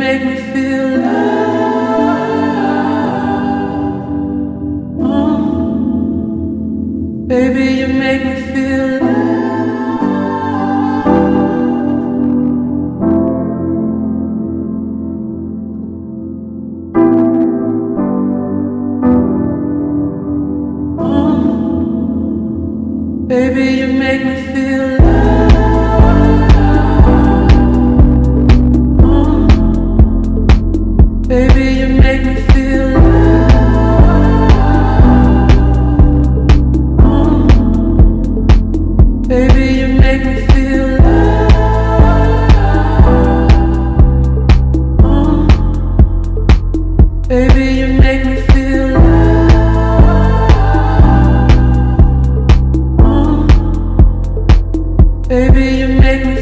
make me feel love. Baby, you make me feel love. Baby, you make me feel love. Baby, you make me feel love. Baby, you make me feel love. Baby, you make me feel love. Baby, you make me